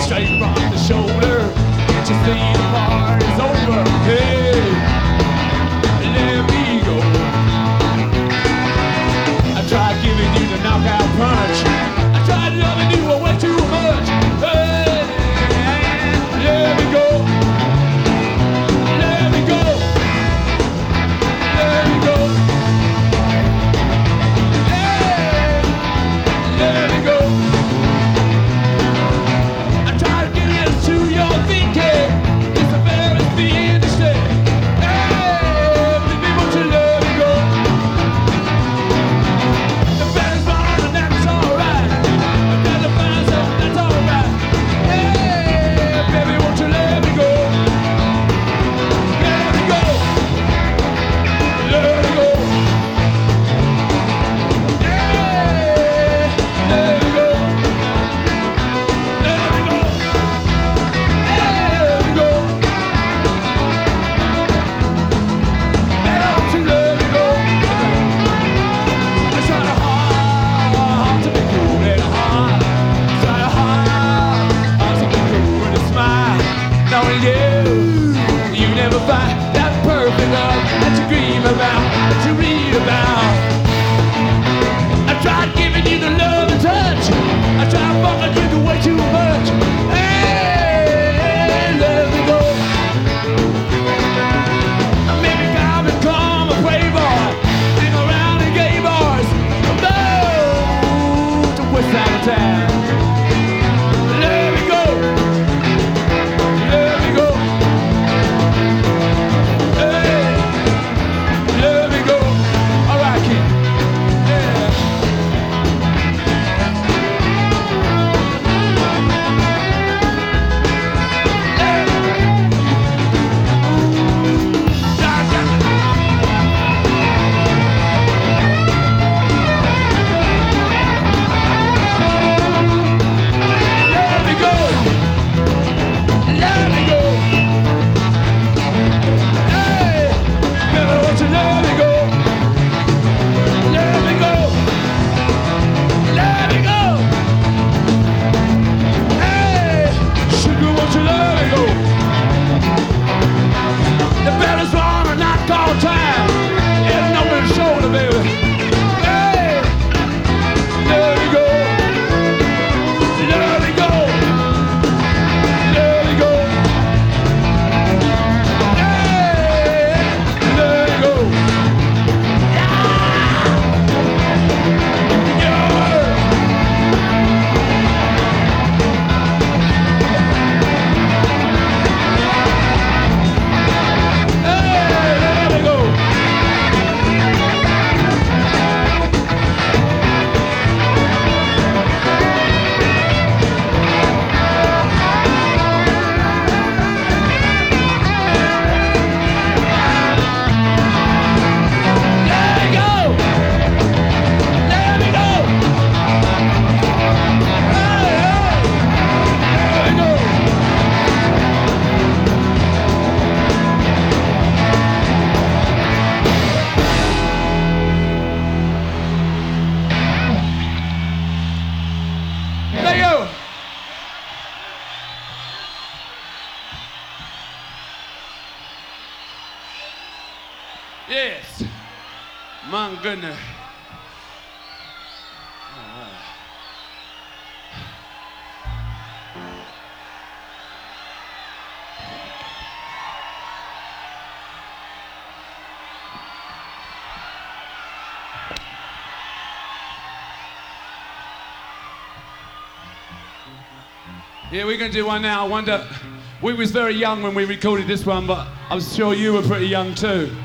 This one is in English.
straight from the shoulder. Can't you see the party's over? Hey, let me go. I tried giving you the knockout punch. I tried loving you way too much. Hey, let me go. Let me go. Let me go. Hey, let me go. I tried to get into your thinking. It's the very thing to say. Hey, baby, won't you let me go? The band's on and that's alright. The band's on, that's alright. Hey, baby, won't you let me go? Let me go. Let me go. Hey, let me go. Let me go. Let me go. Baby, won't you let me go? I try hard to be cool and hard. Try hard to be cool and smile. Knowing you never find that perfect love that you dream about, that you read about. I tried giving you the love and touch. I tried fucking you the way too much. Hey, let me go. Maybe come become a playboy. Hang around in gay bars. No, to west side of town. Let me go. Let me go. Hey, let me go. All right, kid. Yeah. Let me go. Let me go. Hey, baby, won't you let me go? Let me go. Let me go. Hey, sugar, won't you let me go? The baddest one and not all time. It's over the shoulder, baby. Hey, let me go. Let me go. Let me go. Hey, let me go. Hey, let me go. Let me go. Let me go. Hey, let me go. There you go. Yes. My goodness. Yeah, we're gonna do one now. I wonder, we was very young when we recorded this one, but I'm sure you were pretty young too.